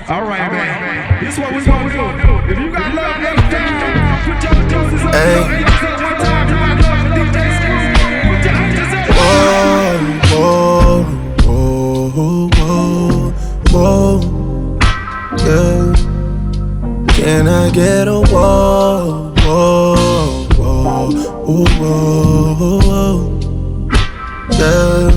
All right, man. This is what we gonna do. If you got love next time, put your doses up. Hey. One time, you got love for DJ Screw. Put your hands up. Whoa, whoa, whoa, whoa, yeah. Can I get a whoa, whoa, whoa, whoa, whoa, yeah.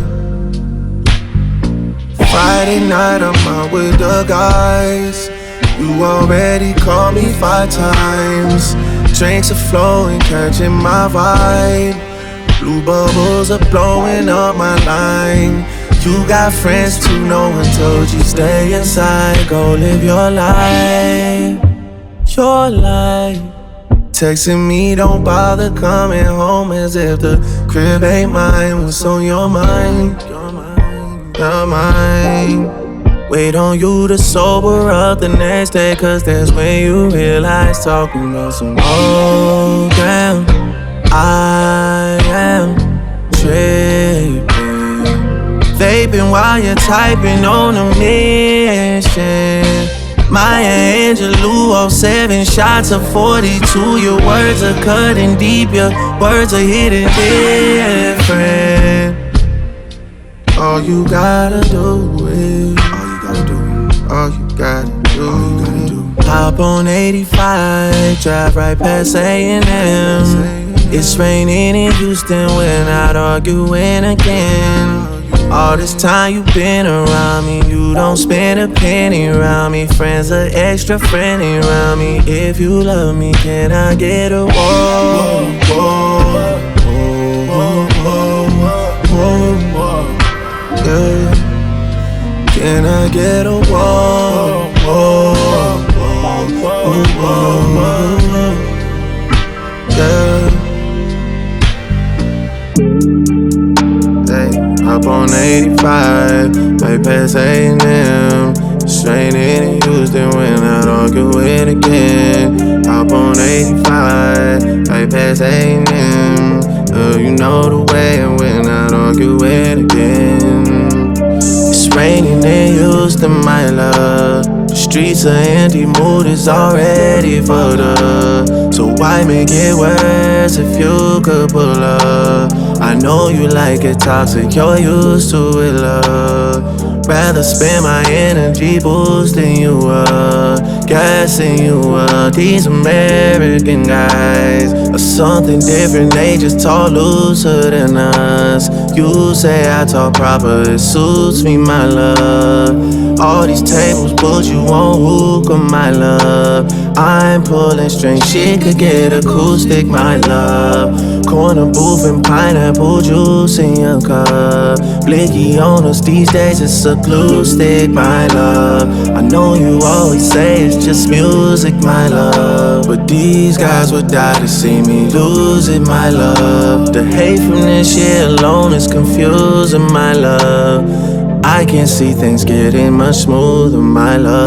Friday night, I'm out with the guys. You already called me 5 times. Drinks are flowing, catching my vibe. Blue bubbles are blowing up my line. You got friends too, no one told you stay inside. Go live your life, your life. Texting me, don't bother coming home, as if the crib ain't mine. What's on your mind? Your mind. Wait on you to sober up the next day, cause that's when you realize talking about some oh damn, I am tripping. Vaping while you're typing on a mission. Maya Angelou, 07 shots of 42. Your words are cutting deep, your words are hitting different. All you gotta do is, all you gotta do. Hop on 85, drive right past A&M. It's raining in Houston, we're not arguing again. All this time you been around me, you don't spend a penny around me. Friends are extra friendly around me. If you love me, can I get a whoa, whoa, whoa, whoa, whoa, whoa, yeah. Can I get a whoa, whoa, whoa, whoa, whoa, whoa, yeah. Hop on 85, right past A&M. Straight in Houston, we're not arguing again. Hop on 85, right past A&M. You know the way, and we're not arguing again. It's raining in Houston, my love. The streets are empty, mood is already fucked up. So why make it worse if you could pull up? I know you like it toxic, you're used to it, love. Rather spend my energy boosting you up, gassing you up. These American guys are something different, they just talk looser than us. You say I talk proper, it suits me, my love. All these tables put you on hookah, my love. I'm pulling strings, she could get acoustic, my love. Corner booth and pineapple juice in your cup. Blicky on us these days, it's a glue stick, my love. I know you always say it's just music, my love, but these guys would die to see me lose it, my love. The hate from this year alone is confusing, my love. I can see things getting much smoother, my love.